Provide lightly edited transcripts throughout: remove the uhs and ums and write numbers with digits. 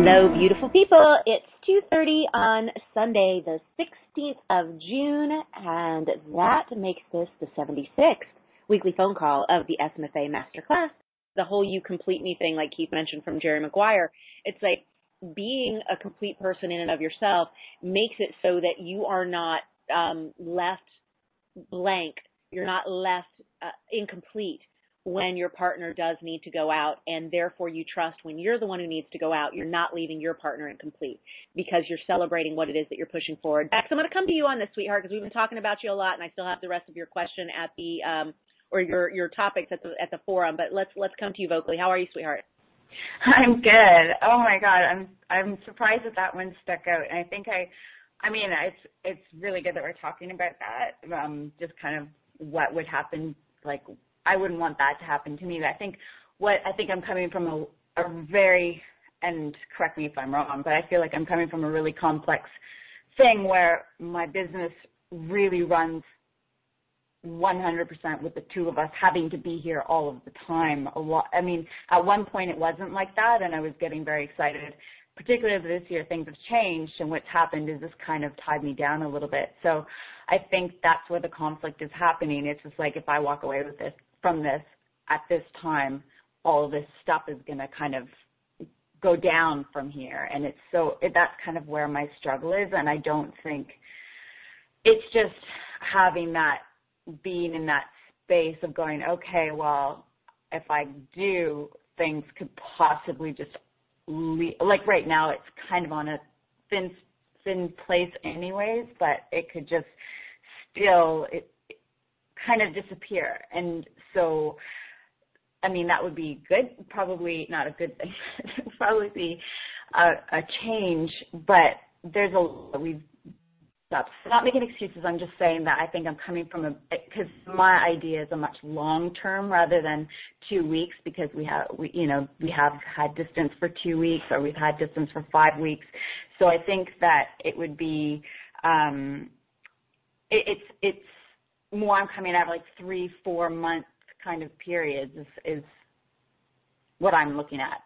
Hello, beautiful people. It's 2:30 on Sunday, the 16th of June, and that makes this the 76th weekly phone call of the SMFA Masterclass. The whole You Complete Me thing, like Keith mentioned from Jerry Maguire, it's like being a complete person in and of yourself makes it so that you are not left blank. You're not left incomplete when your partner does need to go out, and therefore you trust when you're the one who needs to go out, you're not leaving your partner incomplete because you're celebrating what it is that you're pushing forward. Bex, I'm going to come to you on this, sweetheart, because we've been talking about you a lot, and I still have the rest of your question at the or your topics at the forum. But let's come to you vocally. How are you, sweetheart? I'm good. Oh my God, I'm surprised that one stuck out, and I think I mean it's really good that we're talking about that. Just kind of what would happen, like. I wouldn't want that to happen to me. But I think I'm coming from a very, and correct me if I'm wrong, but I feel like I'm coming from a really complex thing where my business really runs 100% with the two of us having to be here all of the time. I mean, at one point it wasn't like that, and I was getting very excited. Particularly this year, things have changed, and what's happened is this kind of tied me down a little bit. So I think that's where the conflict is happening. It's just like if I walk away from this at this time, all of this stuff is going to kind of go down from here. And that's kind of where my struggle is. And I don't think it's just having that, being in that space of going, okay, well, if I do, things could possibly just like right now it's kind of on a thin place anyways, but it could just still kind of disappear. And so, I mean, that would be good, probably not a good thing. It would probably be a change, but we've not making excuses. I'm just saying that I think I'm coming from because my idea is a much long-term rather than 2 weeks, because we have had distance for 2 weeks, or we've had distance for 5 weeks. So I think that it would be, it's more I'm coming out of like 3-4 month kind of periods is what I'm looking at.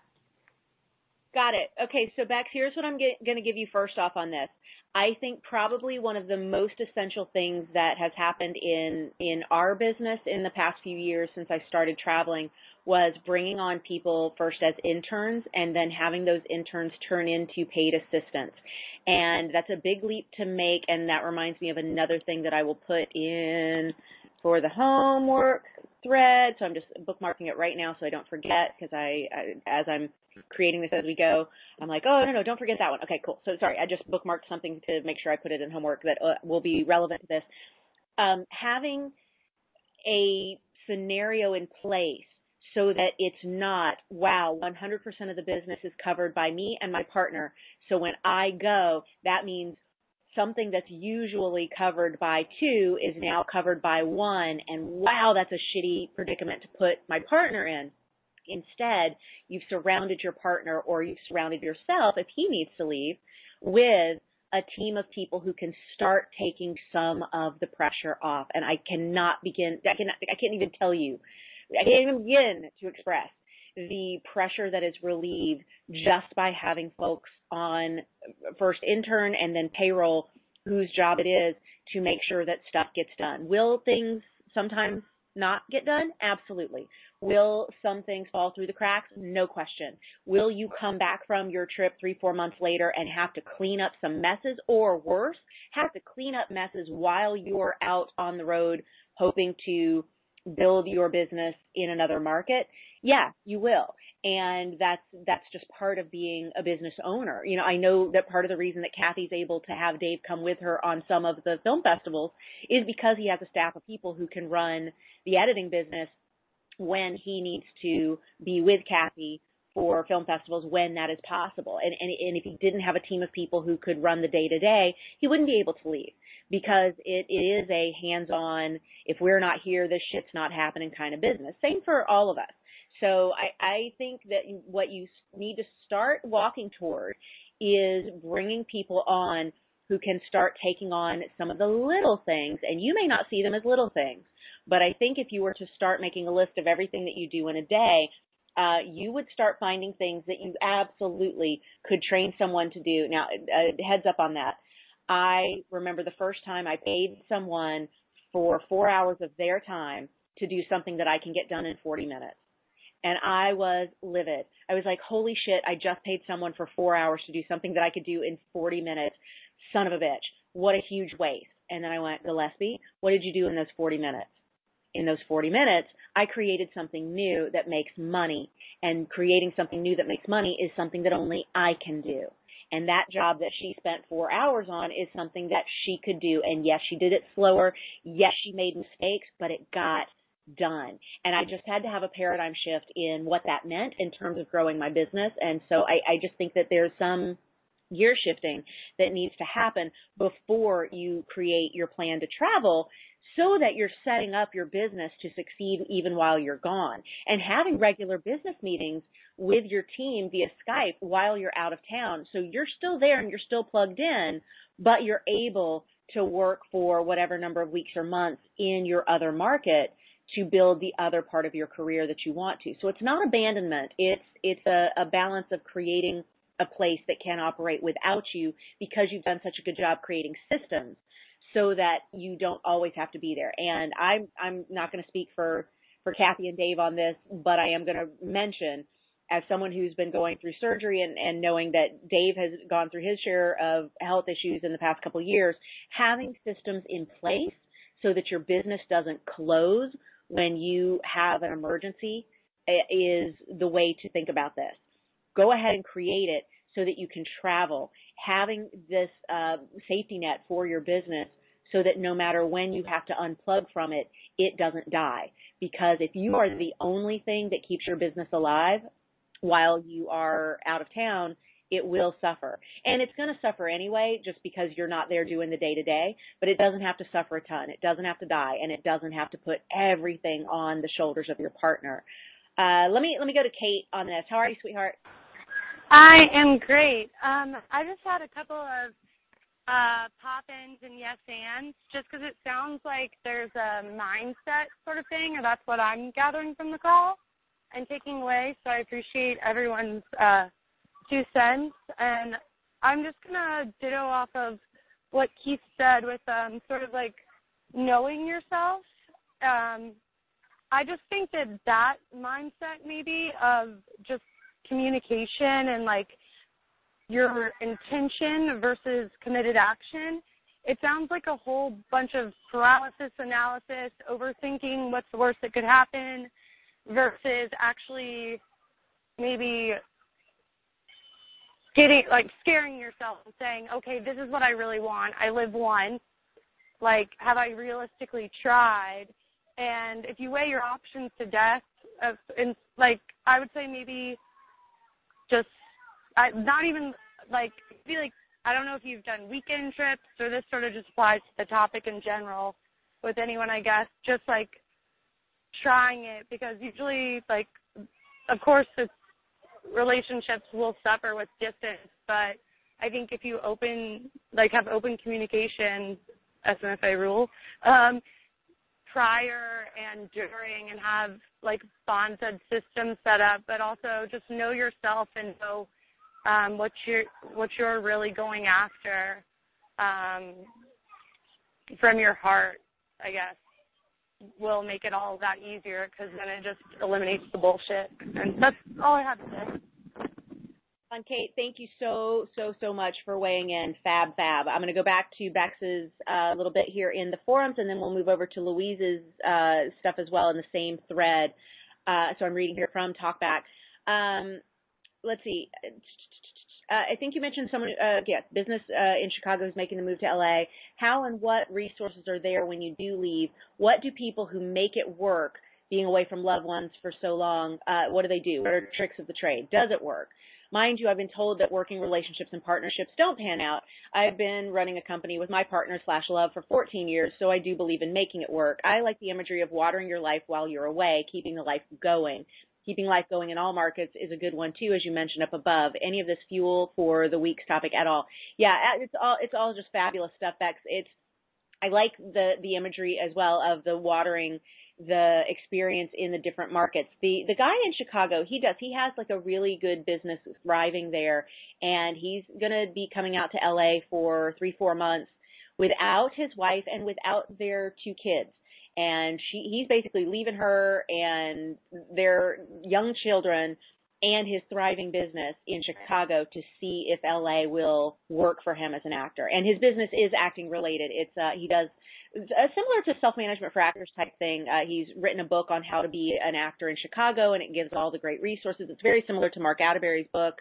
Got it. Okay, so Bex, here's what I'm going to give you first off on this. I think probably one of the most essential things that has happened in our business in the past few years since I started traveling was bringing on people first as interns and then having those interns turn into paid assistants. And that's a big leap to make, and that reminds me of another thing that I will put in for the homework thread. So I'm just bookmarking it right now so I don't forget, because as I'm creating this as we go, I'm like, oh, no, don't forget that one. Okay, cool. So sorry, I just bookmarked something to make sure I put it in homework that will be relevant to this. Having a scenario in place so that it's not, wow, 100% of the business is covered by me and my partner. So when I go, that means something that's usually covered by 2 is now covered by 1, and wow, that's a shitty predicament to put my partner in. Instead, you've surrounded your partner, or you've surrounded yourself, if he needs to leave, with a team of people who can start taking some of the pressure off. And I can't even tell you, I can't even begin to express the pressure that is relieved just by having folks on first intern and then payroll whose job it is to make sure that stuff gets done. Will things sometimes not get done? Absolutely. Will some things fall through the cracks? No question. Will you come back from your trip 3-4 months later and have to clean up some messes, or worse, have to clean up messes while you're out on the road hoping to build your business in another market? Yeah, you will. And that's just part of being a business owner. You know, I know that part of the reason that Kathy's able to have Dave come with her on some of the film festivals is because he has a staff of people who can run the editing business when he needs to be with Kathy for film festivals when that is possible. And if he didn't have a team of people who could run the day-to-day, he wouldn't be able to leave, because it is a hands-on, if we're not here, this shit's not happening kind of business. Same for all of us. So I think that what you need to start walking toward is bringing people on who can start taking on some of the little things, and you may not see them as little things, but I think if you were to start making a list of everything that you do in a day, you would start finding things that you absolutely could train someone to do. Now, heads up on that. I remember the first time I paid someone for 4 hours of their time to do something that I can get done in 40 minutes. And I was livid. I was like, holy shit, I just paid someone for 4 hours to do something that I could do in 40 minutes. Son of a bitch. What a huge waste. And then I went, Gillespie, what did you do in those 40 minutes? In those 40 minutes, I created something new that makes money. And creating something new that makes money is something that only I can do. And that job that she spent 4 hours on is something that she could do. And yes, she did it slower. Yes, she made mistakes, but it got done. And I just had to have a paradigm shift in what that meant in terms of growing my business. And so I just think that there's some gear shifting that needs to happen before you create your plan to travel, so that you're setting up your business to succeed even while you're gone. And having regular business meetings with your team via Skype while you're out of town. So you're still there and you're still plugged in, but you're able to work for whatever number of weeks or months in your other market to build the other part of your career that you want to. So it's not abandonment. It's a balance of creating a place that can operate without you, because you've done such a good job creating systems so that you don't always have to be there. And I'm not going to speak for Kathy and Dave on this, but I am going to mention, as someone who's been going through surgery and knowing that Dave has gone through his share of health issues in the past couple of years, having systems in place so that your business doesn't close when you have an emergency is the way to think about this. Go ahead and create it so that you can travel. Having this safety net for your business so that no matter when you have to unplug from it, it doesn't die. Because if you are the only thing that keeps your business alive while you are out of town, it will suffer. And it's going to suffer anyway, just because you're not there doing the day-to-day, but it doesn't have to suffer a ton. It doesn't have to die, and it doesn't have to put everything on the shoulders of your partner. Let me go to Kate on this. How are you, sweetheart? I am great. I just had a couple of pop-ins and yes-ands, just because it sounds like there's a mindset sort of thing, and that's what I'm gathering from the call and taking away. So I appreciate everyone's 2 cents. And I'm just going to ditto off of what Keith said with sort of like knowing yourself. I just think that mindset maybe of just communication and like your intention versus committed action, it sounds like a whole bunch of paralysis analysis, overthinking what's the worst that could happen versus actually maybe scaring yourself and saying, okay, this is what I really want. I live once. Like, have I realistically tried? And if you weigh your options to death, I would say maybe just not even like be like, I don't know if you've done weekend trips, or this sort of just applies to the topic in general with anyone, I guess, just like trying it, because usually, like, of course, relationships will suffer with distance, but I think if you have open communication, SNFA rule, prior and during, and have like bonded systems set up, but also just know yourself and know what you're really going after from your heart, I guess, will make it all that easier, because then it just eliminates the bullshit. And that's all I have to say. Kate, thank you so much for weighing in. Fab. I'm going to go back to Bex's a little bit here in the forums, and then we'll move over to Louise's stuff as well in the same thread. So I'm reading here from TalkBack. Let's see. I think you mentioned someone, business in Chicago is making the move to LA. How and what resources are there when you do leave? What do people who make it work, being away from loved ones for so long, what do they do? What are tricks of the trade? Does it work? Mind you, I've been told that working relationships and partnerships don't pan out. I've been running a company with my partner/love for 14 years, so I do believe in making it work. I like the imagery of watering your life while you're away, keeping the life going. Keeping life going in all markets is a good one, too, as you mentioned up above. Any of this fuel for the week's topic at all? Yeah, it's all just fabulous stuff, Bex. I like the imagery as well of the watering the experience in the different markets. The guy in Chicago, he has like a really good business thriving there, and he's going to be coming out to LA for 3-4 months without his wife and without their 2 kids. And he's basically leaving her and their young children and his thriving business in Chicago to see if LA will work for him as an actor. And his business is acting related. He does similar to self-management for actors type thing. He's written a book on how to be an actor in Chicago, and it gives all the great resources. It's very similar to Mark Atterbury's book,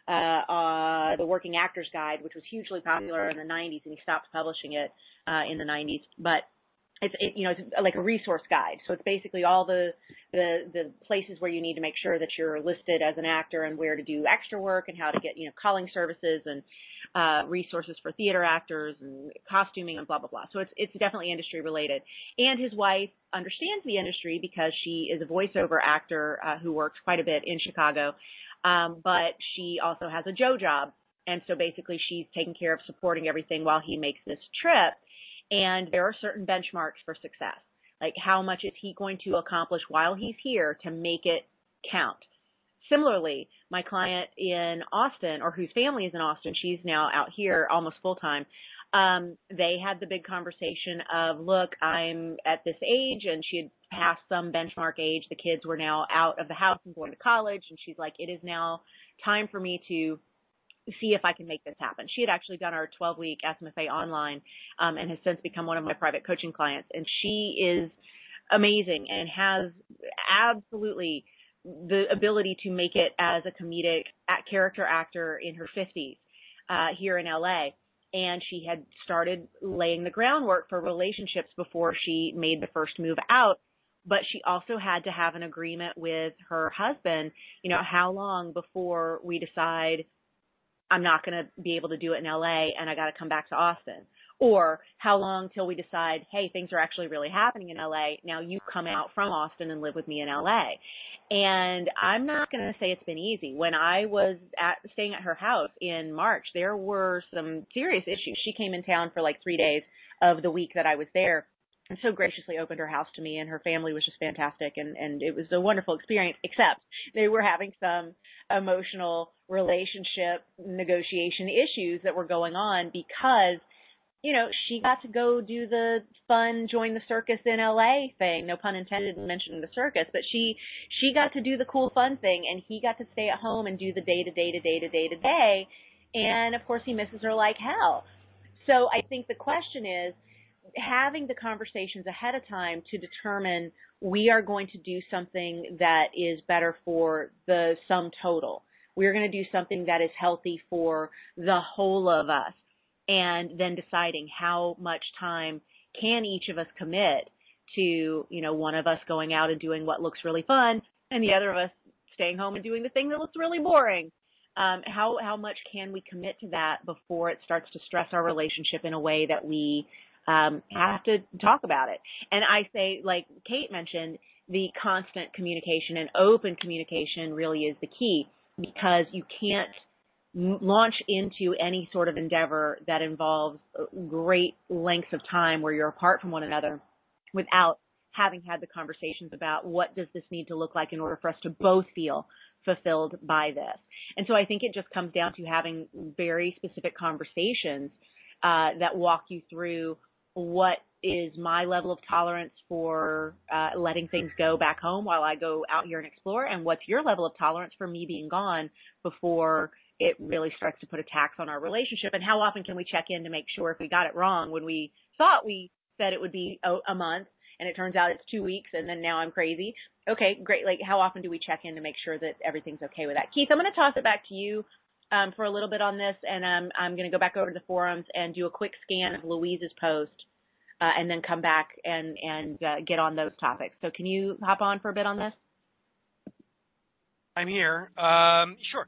The Working Actor's Guide, which was hugely popular in the 90s, and he stopped publishing it in the 90s. But it's like a resource guide. So it's basically all the places where you need to make sure that you're listed as an actor and where to do extra work and how to get, calling services and resources for theater actors and costuming and blah, blah, blah. So it's definitely industry related. And his wife understands the industry because she is a voiceover actor who works quite a bit in Chicago. But she also has a Joe job. And so basically she's taking care of supporting everything while he makes this trip. And there are certain benchmarks for success, like how much is he going to accomplish while he's here to make it count. Similarly, my client in Austin, or whose family is in Austin, she's now out here almost full-time, they had the big conversation of, look, I'm at this age, and she had passed some benchmark age. The kids were now out of the house and going to college, and she's like, it is now time for me to see if I can make this happen. She had actually done our 12-week SMFA online and has since become one of my private coaching clients. And she is amazing and has absolutely the ability to make it as a comedic character actor in her 50s here in LA. And she had started laying the groundwork for relationships before she made the first move out. But she also had to have an agreement with her husband, how long before we decide I'm not going to be able to do it in LA and I got to come back to Austin, or how long till we decide, hey, things are actually really happening in LA. Now you come out from Austin and live with me in LA. And I'm not going to say it's been easy. When I was staying at her house in March, there were some serious issues. She came in town for like 3 days of the week that I was there, and so graciously opened her house to me, and her family was just fantastic, and it was a wonderful experience, except they were having some emotional relationship negotiation issues that were going on because, she got to go do the fun join the circus in LA thing, no pun intended in mentioning the circus, but she got to do the cool fun thing, and he got to stay at home and do the day-to-day, and of course he misses her like hell. So I think the question is, having the conversations ahead of time to determine we are going to do something that is better for the sum total. We're going to do something that is healthy for the whole of us, and then deciding how much time can each of us commit to, one of us going out and doing what looks really fun and the other of us staying home and doing the thing that looks really boring. How much can we commit to that before it starts to stress our relationship in a way that we have to talk about it. And I say, like Kate mentioned, the constant communication and open communication really is the key, because you can't launch into any sort of endeavor that involves great lengths of time where you're apart from one another without having had the conversations about what does this need to look like in order for us to both feel fulfilled by this. And so I think it just comes down to having very specific conversations that walk you through what is my level of tolerance for letting things go back home while I go out here and explore, and what's your level of tolerance for me being gone before it really starts to put a tax on our relationship, and how often can we check in to make sure if we got it wrong when we thought we said it would be a month and it turns out it's 2 weeks and then now I'm crazy. Okay, great. Like, how often do we check in to make sure that everything's okay with that? Keith, I'm going to toss it back to you for a little bit on this, and I'm going to go back over to the forums and do a quick scan of Louise's post and then come back and get on those topics. So can you hop on for a bit on this? I'm here. Sure.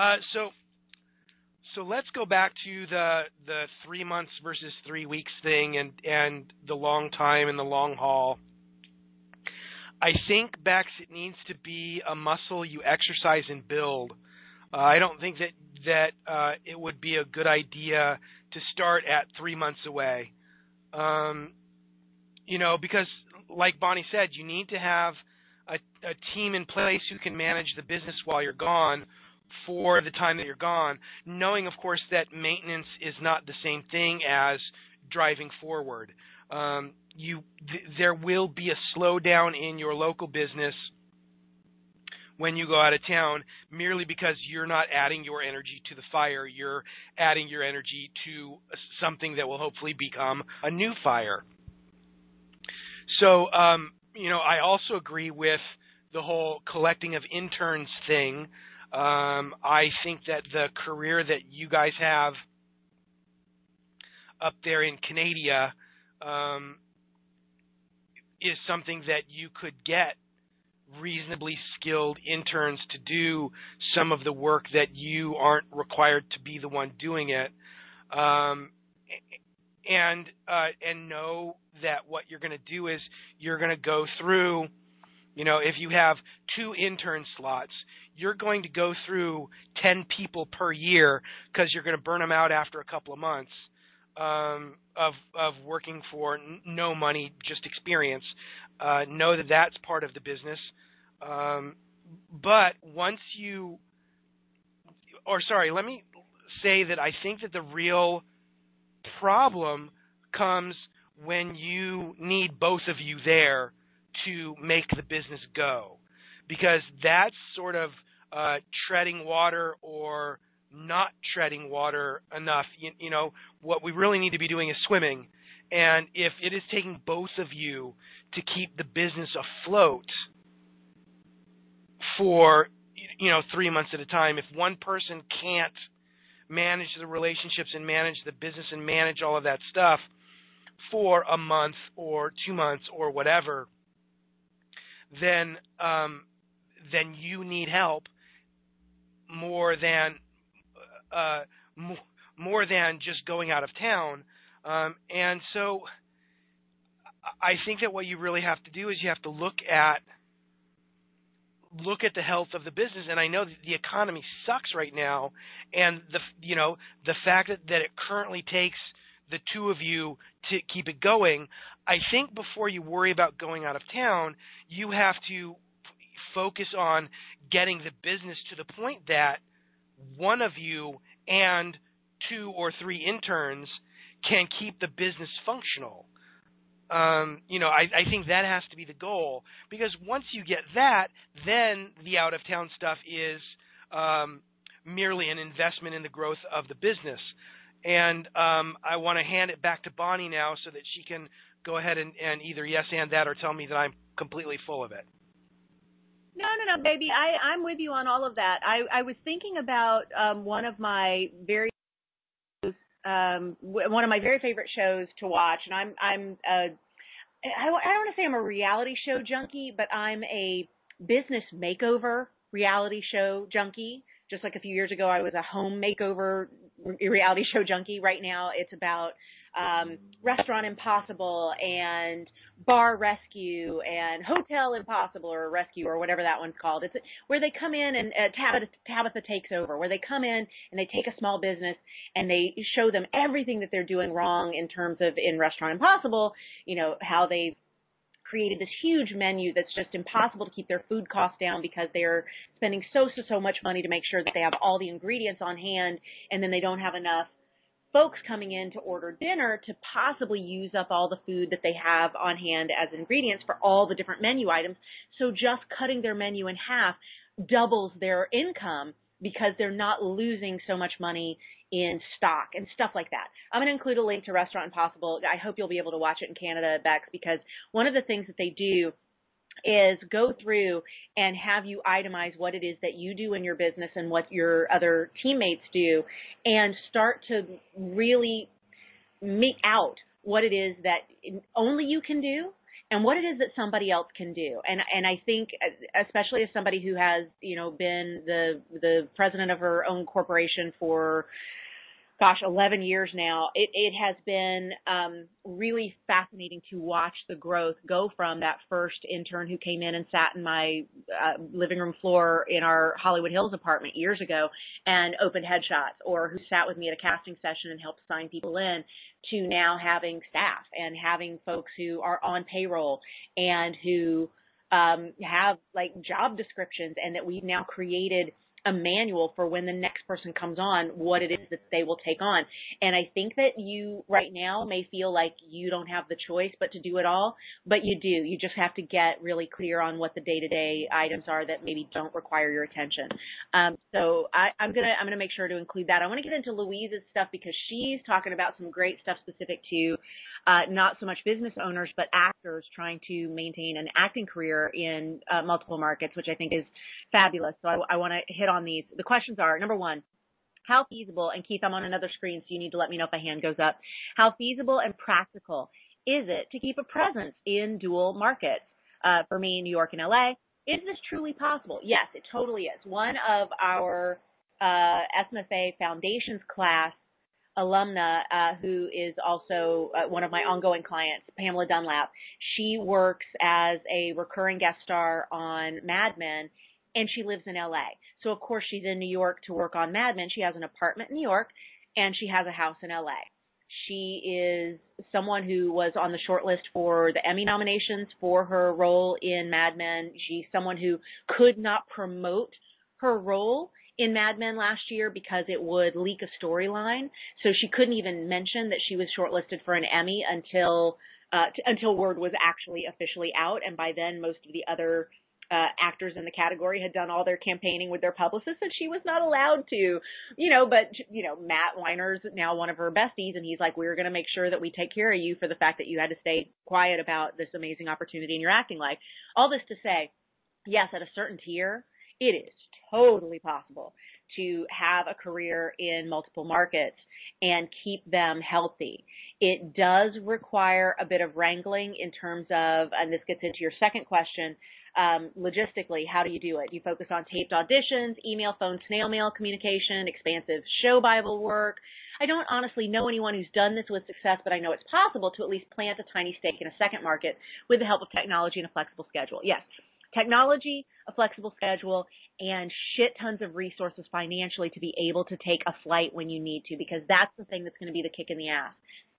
So let's go back to the 3 months versus 3 weeks thing and the long time and the long haul. I think, Bex, it needs to be a muscle you exercise and build. I don't think that it would be a good idea to start at 3 months away. Because like Bonnie said, you need to have a team in place who can manage the business while you're gone for the time that you're gone, knowing, of course, that maintenance is not the same thing as driving forward. There will be a slowdown in your local business when you go out of town, merely because you're not adding your energy to the fire. You're adding your energy to something that will hopefully become a new fire. So, I also agree with the whole collecting of interns thing. I think that the career that you guys have up there in Canada is something that you could get reasonably skilled interns to do some of the work that you aren't required to be the one doing it, and know that what you're going to do is you're going to go through, if you have 2 intern slots, you're going to go through 10 people per year because you're going to burn them out after a couple of months of working for no money, just experience. Know that that's part of the business. But once let me say that I think that the real problem comes when you need both of you there to make the business go, because that's sort of treading water or not treading water enough. What we really need to be doing is swimming, and if it is taking both of you to keep the business afloat for 3 months at a time, if one person can't manage the relationships and manage the business and manage all of that stuff for a month or 2 months or whatever, then you need help more than just going out of town. And so I think that what you really have to do is you have to look at the health of the business. And I know that the economy sucks right now, and the fact that it currently takes the 2 of you to keep it going. I think before you worry about going out of town, you have to focus on getting the business to the point that one of you and 2 or 3 interns can keep the business functional. I think that has to be the goal, because once you get that, then the out-of-town stuff is merely an investment in the growth of the business. And I want to hand it back to Bonnie now so that she can go ahead and either yes and that or tell me that I'm completely full of it. No, baby. I'm with you on all of that. I was thinking about one of my very favorite shows to watch, and I don't want to say I'm a reality show junkie, but I'm a business makeover reality show junkie. Just like a few years ago, I was a home makeover reality show junkie. Right now, it's about Restaurant Impossible and Bar Rescue and Hotel Impossible or Rescue or whatever that one's called. It's where they come in and Tabitha takes over, where they come in and they take a small business and they show them everything that they're doing wrong in terms of, in Restaurant Impossible, how they created this huge menu that's just impossible to keep their food costs down because they're spending so much money to make sure that they have all the ingredients on hand, and then they don't have enough folks coming in to order dinner to possibly use up all the food that they have on hand as ingredients for all the different menu items. So just cutting their menu in half doubles their income because they're not losing so much money in stock and stuff like that. I'm going to include a link to Restaurant Impossible. I hope you'll be able to watch it in Canada, Bex, because one of the things that they do is go through and have you itemize what it is that you do in your business and what your other teammates do, and start to really make out what it is that only you can do and what it is that somebody else can do. And I think, especially as somebody who has, been the president of her own corporation for 11 years now. It has been really fascinating to watch the growth go from that first intern who came in and sat in my living room floor in our Hollywood Hills apartment years ago and opened headshots, or who sat with me at a casting session and helped sign people in, to now having staff and having folks who are on payroll and who have like job descriptions, and that we've now created a manual for when the next person comes on, what it is that they will take on. And I think that you right now may feel like you don't have the choice but to do it all, but you do. You just have to get really clear on what the day-to-day items are that maybe don't require your attention. So I'm gonna make sure to include that. I want to get into Louise's stuff because she's talking about some great stuff specific to not so much business owners, but actors trying to maintain an acting career in multiple markets, which I think is fabulous. So I want to hit on these. The questions are, number one, how feasible, and Keith, I'm on another screen, so you need to let me know if a hand goes up. How feasible and practical is it to keep a presence in dual markets? For me, New York and LA, is this truly possible? Yes, it totally is. One of our SMFA Foundations class alumna, who is also one of my ongoing clients, Pamela Dunlap, she works as a recurring guest star on Mad Men, and she lives in LA. So, of course, she's in New York to work on Mad Men. She has an apartment in New York, and she has a house in LA. She is someone who was on the short list for the Emmy nominations for her role in Mad Men. She's someone who could not promote her role in Mad Men last year because it would leak a storyline. So she couldn't even mention that she was shortlisted for an Emmy until word was actually officially out. And by then, most of the other actors in the category had done all their campaigning with their publicists, and she was not allowed to, but Matt Weiner's now one of her besties, and he's like, we're going to make sure that we take care of you for the fact that you had to stay quiet about this amazing opportunity in your acting life. All this to say, yes, at a certain tier, it is totally possible to have a career in multiple markets and keep them healthy. It does require a bit of wrangling in terms of, and this gets into your second question, logistically, how do you do it? You focus on taped auditions, email, phone, snail mail communication, expansive show Bible work. I don't honestly know anyone who's done this with success, but I know it's possible to at least plant a tiny stake in a second market with the help of technology and a flexible schedule. Yes, technology, a flexible schedule, and shit tons of resources financially to be able to take a flight when you need to, because that's the thing that's going to be the kick in the ass.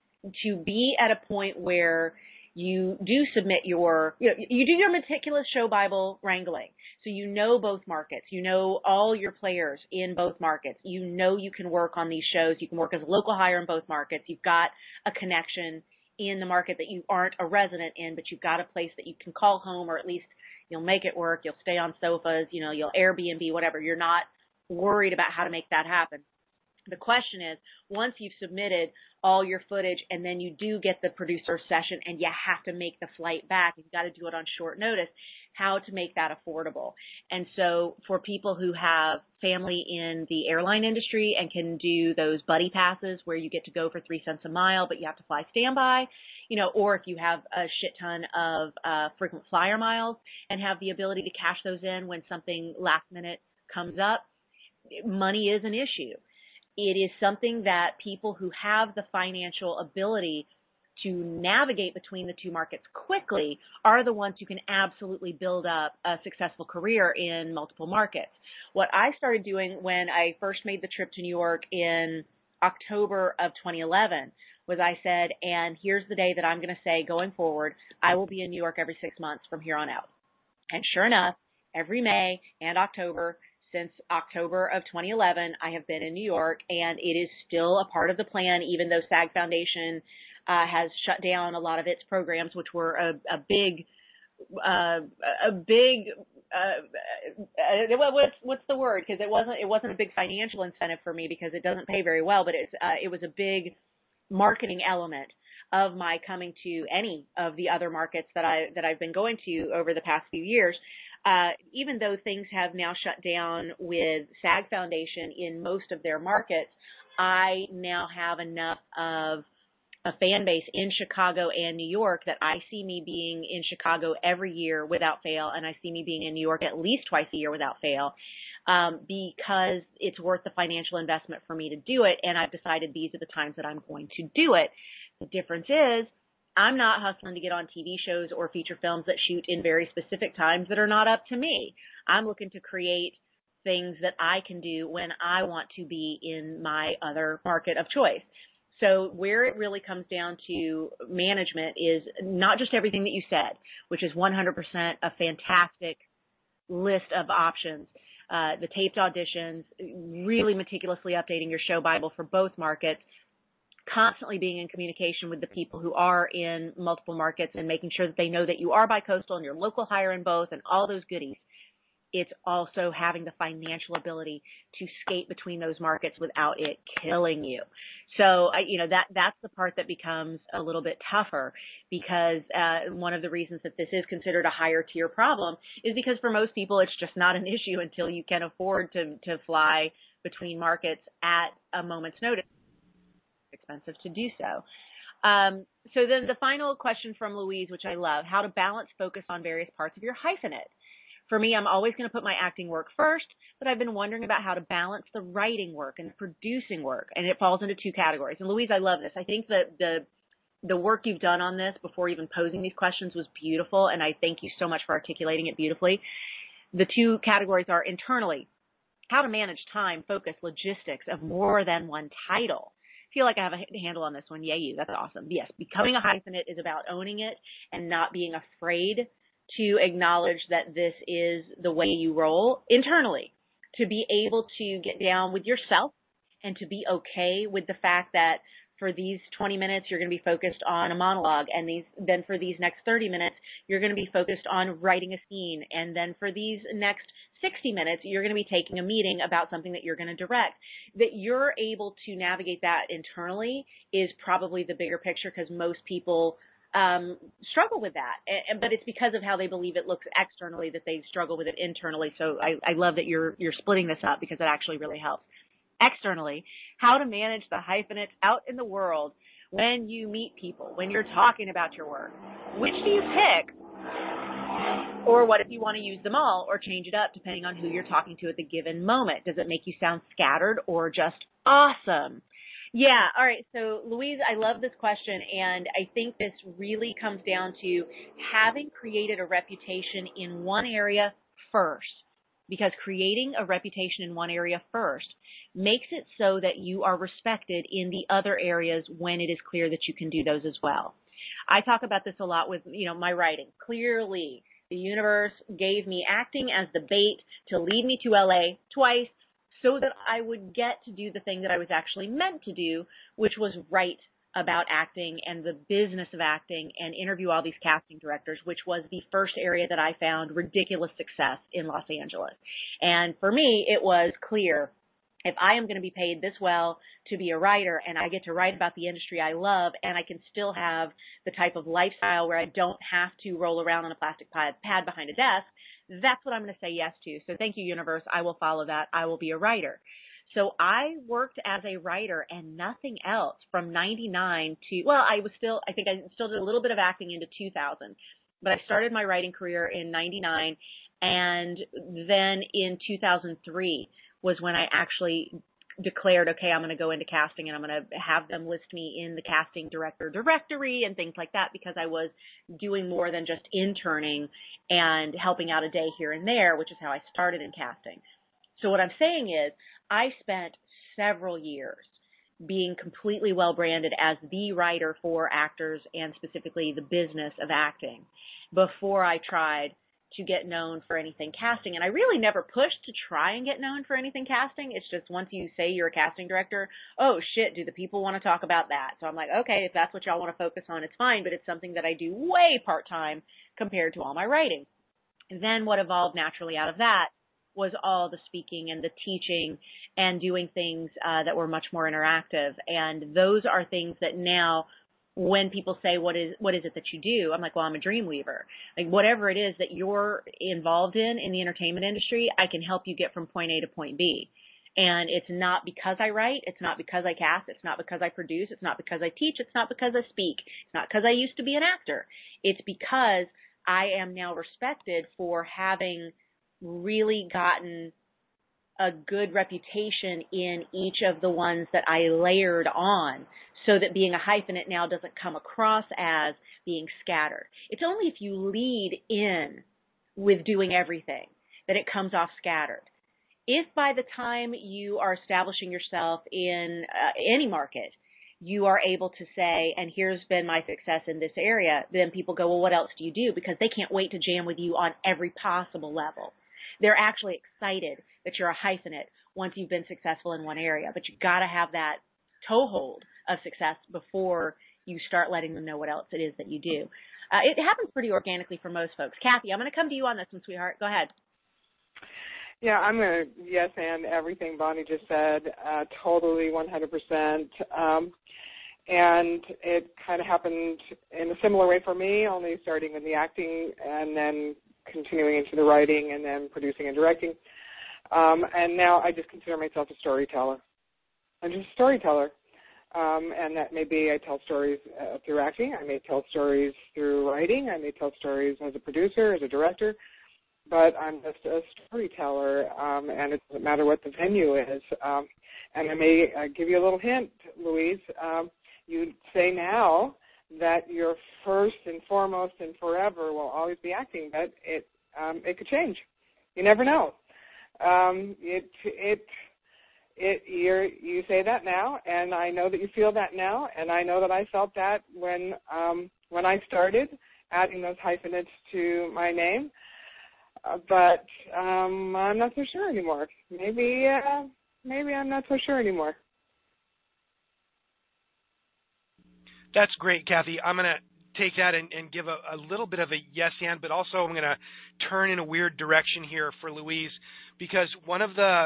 To be at a point where you do submit you do your meticulous show Bible wrangling. So you know both markets. You know all your players in both markets. You know you can work on these shows. You can work as a local hire in both markets. You've got a connection in the market that you aren't a resident in, but you've got a place that you can call home, or at least you'll make it work. You'll stay on sofas, you'll Airbnb, whatever. You're not worried about how to make that happen. The question is, once you've submitted all your footage and then you do get the producer session and you have to make the flight back, you've got to do it on short notice, how to make that affordable. And so for people who have family in the airline industry and can do those buddy passes where you get to go for 3 cents a mile, but you have to fly standby, or if you have a shit ton of frequent flyer miles and have the ability to cash those in when something last minute comes up, money is an issue. It is something that people who have the financial ability to navigate between the two markets quickly are the ones who can absolutely build up a successful career in multiple markets. What I started doing when I first made the trip to New York in October of 2011 was I said, and here's the day that I'm going to say going forward, I will be in New York every 6 months from here on out. And sure enough, every May and October since October of 2011, I have been in New York, and it is still a part of the plan, even though SAG Foundation has shut down a lot of its programs, which were a big what's the word? Because it wasn't a big financial incentive for me because it doesn't pay very well, but it was a big marketing element of my coming to any of the other markets that I've been going to over the past few years. Even though things have now shut down with SAG Foundation in most of their markets, I now have enough of a fan base in Chicago and New York that I see me being in Chicago every year without fail, and I see me being in New York at least twice a year without fail. because it's worth the financial investment for me to do it, and I've decided these are the times that I'm going to do it. The difference is I'm not hustling to get on TV shows or feature films that shoot in very specific times that are not up to me. I'm looking to create things that I can do when I want to be in my other market of choice. So where it really comes down to management is not just everything that you said, which is 100% a fantastic list of options. The taped auditions, really meticulously updating your show Bible for both markets, constantly being in communication with the people who are in multiple markets and making sure that they know that you are bicoastal and your local hire in both and all those goodies. It's also having the financial ability to skate between those markets without it killing you. So, that's the part that becomes a little bit tougher because one of the reasons that this is considered a higher tier problem is because for most people it's just not an issue until you can afford to fly between markets at a moment's notice. It's expensive to do so. So then the final question from Louise, which I love, how to balance focus on various parts of your hyphenate. For me, I'm always going to put my acting work first, but I've been wondering about how to balance the writing work and the producing work, and it falls into two categories. And Louise, I love this. I think that the work you've done on this before even posing these questions was beautiful, and I thank you so much for articulating it beautifully. The two categories are internally, how to manage time, focus, logistics of more than one title. I feel like I have a handle on this one. Yay, you. That's awesome. Yes, becoming a hyphenate is about owning it and not being afraid to acknowledge that this is the way you roll internally, to be able to get down with yourself and to be okay with the fact that for these 20 minutes, you're going to be focused on a monologue, and then for these next 30 minutes, you're going to be focused on writing a scene, and then for these next 60 minutes, you're going to be taking a meeting about something that you're going to direct. That you're able to navigate that internally is probably the bigger picture because most people struggle with that, but it's because of how they believe it looks externally that they struggle with it internally. So I love that you're splitting this up because it actually really helps. Externally, how to manage the hyphenates out in the world when you meet people, when you're talking about your work. Which do you pick? Or what if you want to use them all or change it up depending on who you're talking to at the given moment? Does it make you sound scattered or just awesome? Yeah. All right. So, Louise, I love this question, and I think this really comes down to having created a reputation in one area first, because creating a reputation in one area first makes it so that you are respected in the other areas when it is clear that you can do those as well. I talk about this a lot with, my writing. Clearly, the universe gave me acting as the bait to lead me to LA twice, so that I would get to do the thing that I was actually meant to do, which was write about acting and the business of acting and interview all these casting directors, which was the first area that I found ridiculous success in Los Angeles. And for me, it was clear, if I am going to be paid this well to be a writer and I get to write about the industry I love and I can still have the type of lifestyle where I don't have to roll around on a plastic pad behind a desk, that's what I'm going to say yes to. So thank you, universe. I will follow that. I will be a writer. So I worked as a writer and nothing else from 99 to, I still did a little bit of acting into 2000, but I started my writing career in 99. And then in 2003 was when I actually declared, okay, I'm going to go into casting and I'm going to have them list me in the casting director directory and things like that, because I was doing more than just interning and helping out a day here and there, which is how I started in casting. So what I'm saying is I spent several years being completely well-branded as the writer for actors and specifically the business of acting before I tried to get known for anything casting. And I really never pushed to try and get known for anything casting. It's just once you say you're a casting director, oh shit, do the people want to talk about that? So I'm like, okay, if that's what y'all want to focus on, it's fine, but it's something that I do way part-time compared to all my writing. And then what evolved naturally out of that was all the speaking and the teaching and doing things that were much more interactive. And those are things that now, when people say, what is it that you do? I'm like, well, I'm a dream weaver. Like whatever it is that you're involved in the entertainment industry, I can help you get from point A to point B. And it's not because I write. It's not because I cast. It's not because I produce. It's not because I teach. It's not because I speak. It's not because I used to be an actor. It's because I am now respected for having really gotten a good reputation in each of the ones that I layered on, so that being a hyphenate now doesn't come across as being scattered. It's only if you lead in with doing everything that it comes off scattered. If by the time you are establishing yourself in any market, you are able to say, and here's been my success in this area, then people go, well, what else do you do? Because they can't wait to jam with you on every possible level. They're actually excited that you're a hyphenate once you've been successful in one area, but you've got to have that toehold of success before you start letting them know what else it is that you do. It happens pretty organically for most folks. Kathy, I'm going to come to you on this one, sweetheart. Go ahead. Yeah, I'm going to yes and everything Bonnie just said, totally 100%. And it kind of happened in a similar way for me, only starting in the acting and then continuing into the writing and then producing and directing. And now I just consider myself a storyteller. I'm just a storyteller. And that may be I tell stories through acting. I may tell stories through writing. I may tell stories as a producer, as a director. But I'm just a storyteller, and it doesn't matter what the venue is. And I may give you a little hint, Louise. You say now that your first and foremost and forever will always be acting, but it could change. You never know. You say that now, and I know that you feel that now, and I know that I felt that when I started adding those hyphenates to my name. But I'm not so sure anymore. Maybe I'm not so sure anymore. That's great, Kathy. I'm going to take that and give a little bit of a yes and, but also I'm going to turn in a weird direction here for Louise, because one of the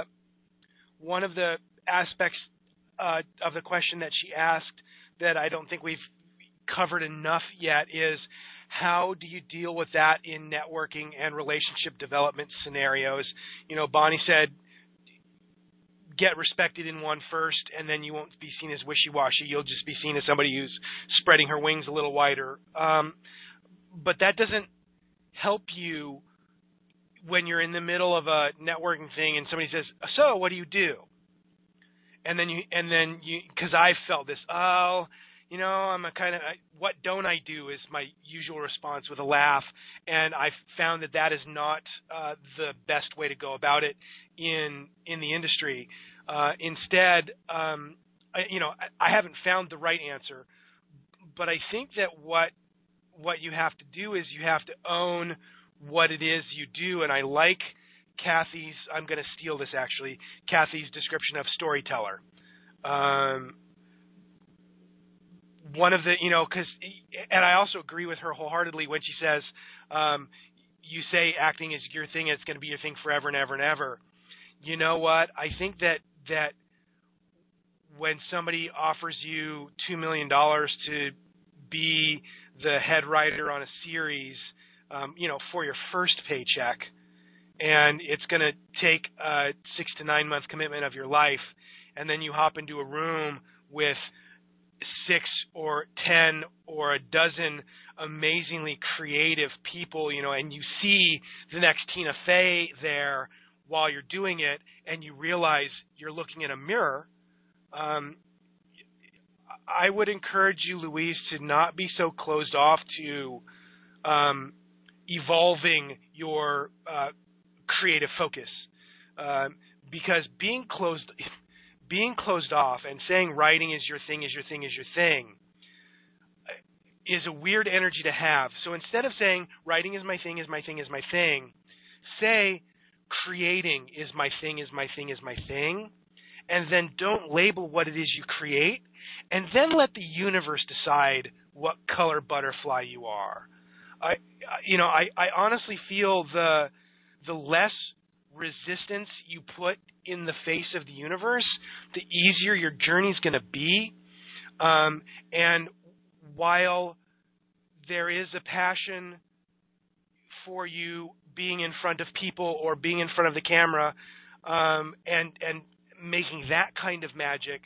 aspects of the question that she asked that I don't think we've covered enough yet is, how do you deal with that in networking and relationship development scenarios? You know, Bonnie said, get respected in one first, and then you won't be seen as wishy-washy. You'll just be seen as somebody who's spreading her wings a little wider. But that doesn't help you when you're in the middle of a networking thing and somebody says, so what do you do? And then you, because I felt this, you know, I'm a kind of, what don't I do is my usual response with a laugh. And I found that is not the best way to go about it in the industry. Instead, I haven't found the right answer, but I think that what you have to do is you have to own what it is you do. And I like Kathy's, I'm going to steal this actually, Kathy's description of storyteller. One of the, and I also agree with her wholeheartedly when she says, you say acting is your thing, it's going to be your thing forever and ever and ever. You know what? I think that when somebody offers you $2 million to be the head writer on a series, for your first paycheck, and it's going to take a 6 to 9 month commitment of your life, and then you hop into a room with 6 or 10 or a dozen amazingly creative people, and you see the next Tina Fey there while you're doing it, and you realize you're looking in a mirror. I would encourage you, Louise, to not be so closed off to evolving your creative focus, because being closed off and saying writing is your thing is a weird energy to have. So instead of saying writing is my thing, say creating is my thing, and then don't label what it is you create, and then let the universe decide what color butterfly you are. I honestly feel the less resistance you put in the face of the universe, the easier your journey is going to be. And while there is a passion for you being in front of people or being in front of the camera, and making that kind of magic,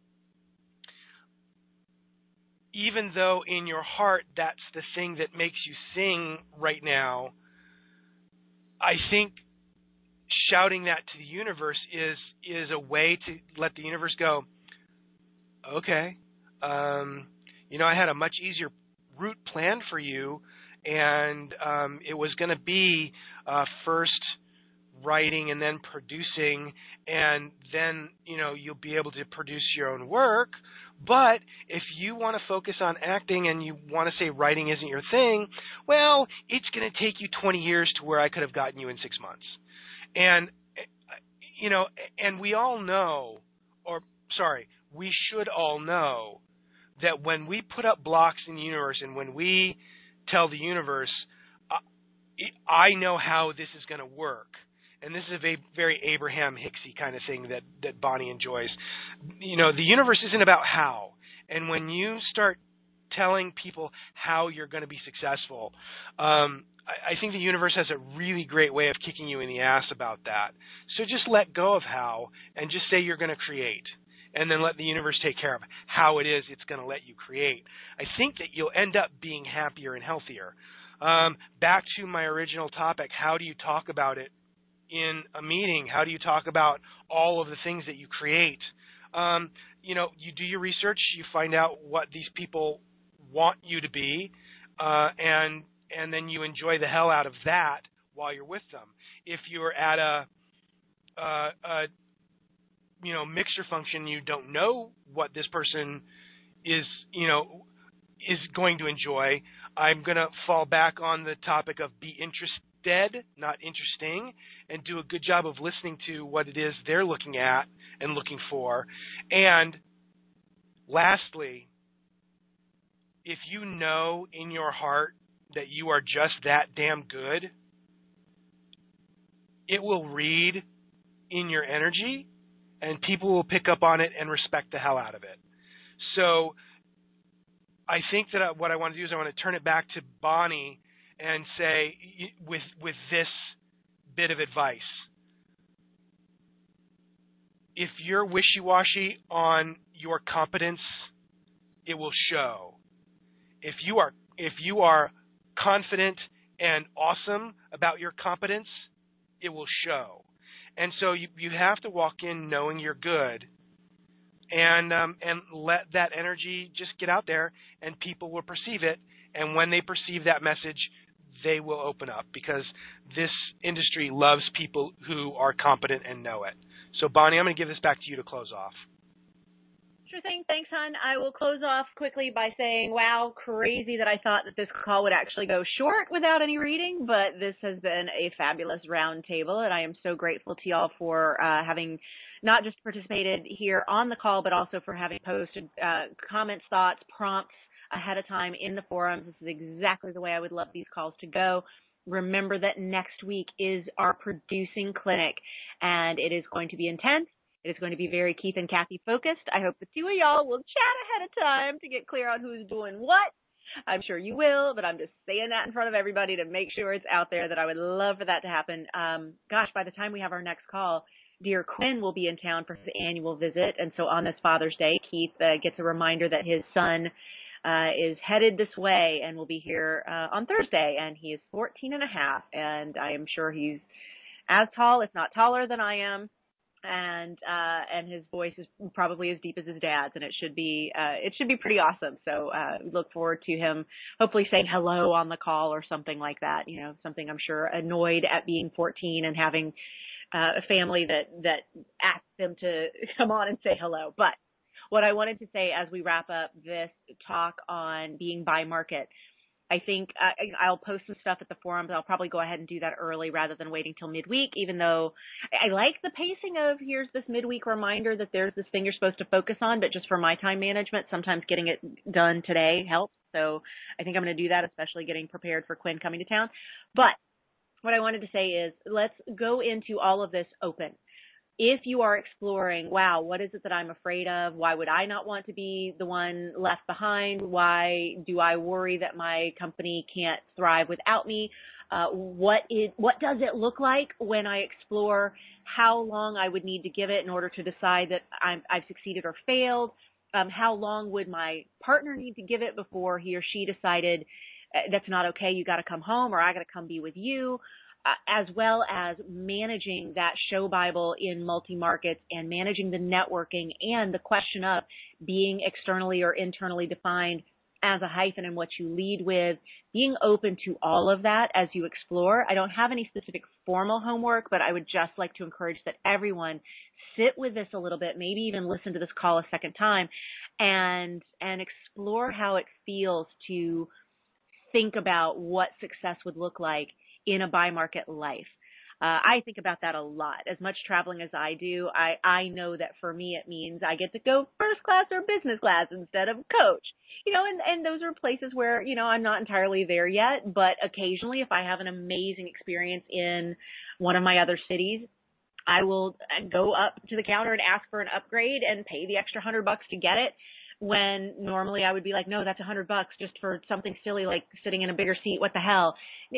even though in your heart that's the thing that makes you sing right now, I think shouting that to the universe is a way to let the universe go, okay, I had a much easier route planned for you, and it was going to be first writing and then producing, and then you'll be able to produce your own work. But if you want to focus on acting and you want to say writing isn't your thing, well, it's going to take you 20 years to where I could have gotten you in 6 months. And and we all know, we should all know that when we put up blocks in the universe and when we tell the universe, I know how this is going to work. And this is a very Abraham Hicksy kind of thing that Bonnie enjoys. The universe isn't about how. And when you start telling people how you're going to be successful, I think the universe has a really great way of kicking you in the ass about that. So just let go of how and just say you're going to create. And then let the universe take care of how it is it's going to let you create. I think that you'll end up being happier and healthier. Back to my original topic, how do you talk about it in a meeting? How do you talk about all of the things that you create? You do your research, you find out what these people want you to be, and then you enjoy the hell out of that while you're with them. If you're at a mixer function, you don't know what this person is going to enjoy, I'm going to fall back on the topic of be interested, not interesting, and do a good job of listening to what it is they're looking at and looking for. And lastly, if you know in your heart that you are just that damn good, it will read in your energy, and people will pick up on it and respect the hell out of it. So I think that what I want to do is I want to turn it back to Bonnie and say, with this bit of advice, if you're wishy-washy on your competence, it will show. If you are confident and awesome about your competence, it will show. And so you have to walk in knowing you're good, and let that energy just get out there, and people will perceive it. And when they perceive that message, they will open up, because this industry loves people who are competent and know it. So, Bonnie, I'm going to give this back to you to close off. Sure thing. Thanks, hon. I will close off quickly by saying, wow, crazy that I thought that this call would actually go short without any reading, but this has been a fabulous round table, and I am so grateful to y'all for having not just participated here on the call, but also for having posted comments, thoughts, prompts ahead of time in the forums. This is exactly the way I would love these calls to go. Remember that next week is our producing clinic, and it is going to be intense. It is going to be very Keith and Kathy focused. I hope the two of y'all will chat ahead of time to get clear on who's doing what. I'm sure you will, but I'm just saying that in front of everybody to make sure it's out there that I would love for that to happen. Gosh, by the time we have our next call, dear Quinn will be in town for his annual visit. And so on this Father's Day, Keith gets a reminder that his son is headed this way and will be here on Thursday. And he is 14 and a half. And I am sure he's as tall, if not taller than I am. And his voice is probably as deep as his dad's, and it should be pretty awesome. So look forward to him hopefully saying hello on the call or something like that. Something I'm sure annoyed at being 14 and having a family that asks them to come on and say hello. But what I wanted to say as we wrap up this talk on being by market, I think I'll post some stuff at the forums. I'll probably go ahead and do that early rather than waiting till midweek, even though I like the pacing of here's this midweek reminder that there's this thing you're supposed to focus on, but just for my time management, sometimes getting it done today helps. So I think I'm going to do that, especially getting prepared for Quinn coming to town. But what I wanted to say is let's go into all of this open. If you are exploring, wow, what is it that I'm afraid of? Why would I not want to be the one left behind? Why do I worry that my company can't thrive without me? What does it look like when I explore how long I would need to give it in order to decide that I've succeeded or failed? How long would my partner need to give it before he or she decided that's not okay, you got to come home, or I got to come be with you? as well as managing that show Bible in multi-markets and managing the networking and the question of being externally or internally defined as a hyphen and what you lead with, being open to all of that as you explore. I don't have any specific formal homework, but I would just like to encourage that everyone sit with this a little bit, maybe even listen to this call a second time, and explore how it feels to think about what success would look like in a bi-market life. I think about that a lot. As much traveling as I do, I know that for me it means I get to go first class or business class instead of coach. And those are places where, I'm not entirely there yet, but occasionally if I have an amazing experience in one of my other cities, I will go up to the counter and ask for an upgrade and pay the extra $100 to get it, when normally I would be like, no, that's $100 just for something silly like sitting in a bigger seat. What the hell?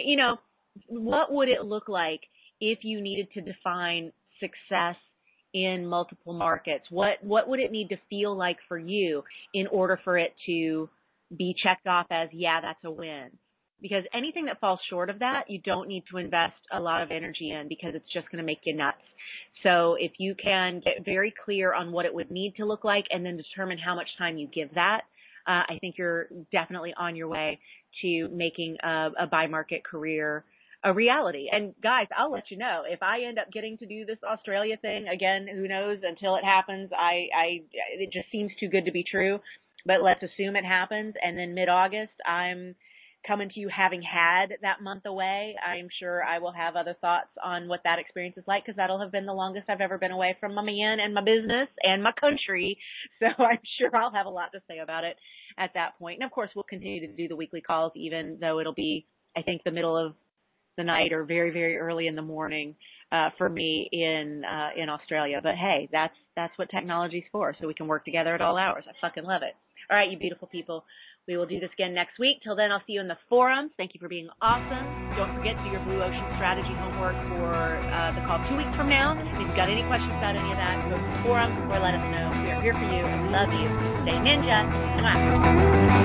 What would it look like if you needed to define success in multiple markets? What would it need to feel like for you in order for it to be checked off as, yeah, that's a win? Because anything that falls short of that, you don't need to invest a lot of energy in, because it's just going to make you nuts. So if you can get very clear on what it would need to look like and then determine how much time you give that, I think you're definitely on your way to making a bi-market career a reality. And guys, I'll let you know if I end up getting to do this Australia thing again. Who knows? Until it happens, it just seems too good to be true. But let's assume it happens, and then mid-August, I'm coming to you having had that month away. I'm sure I will have other thoughts on what that experience is like, because that'll have been the longest I've ever been away from my man and my business and my country. So I'm sure I'll have a lot to say about it at that point. And of course, we'll continue to do the weekly calls, even though it'll be, I think, the middle of the night or very, very early in the morning for me in Australia. But hey, that's what technology's for, so we can work together at all hours. I fucking love it. All right, you beautiful people. We will do this again next week. Till then, I'll see you in the forums. Thank you for being awesome. Don't forget to do your Blue Ocean strategy homework for the call 2 weeks from now. If you've got any questions about any of that, go to the forums or let us know. We are here for you and we love you. Stay ninja. Mwah.